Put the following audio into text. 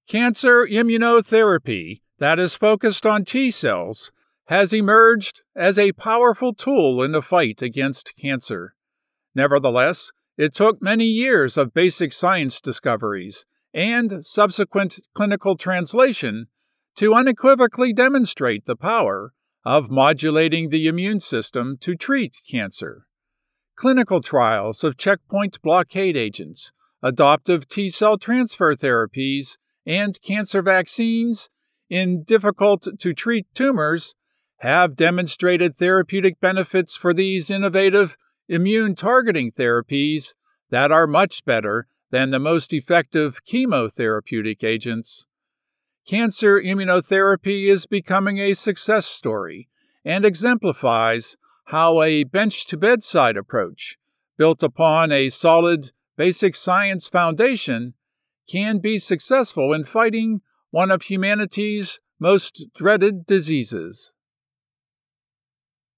Cancer immunotherapy that is focused on T cells has emerged as a powerful tool in the fight against cancer. Nevertheless, it took many years of basic science discoveries and subsequent clinical translation to unequivocally demonstrate the power of modulating the immune system to treat cancer. Clinical trials of checkpoint blockade agents, adoptive T cell transfer therapies, and cancer vaccines in difficult to treat tumors have demonstrated therapeutic benefits for these innovative immune targeting therapies that are much better than the most effective chemotherapeutic agents. Cancer immunotherapy is becoming a success story and exemplifies how a bench to bedside approach, built upon a solid basic science foundation, can be successful in fighting one of humanity's most dreaded diseases.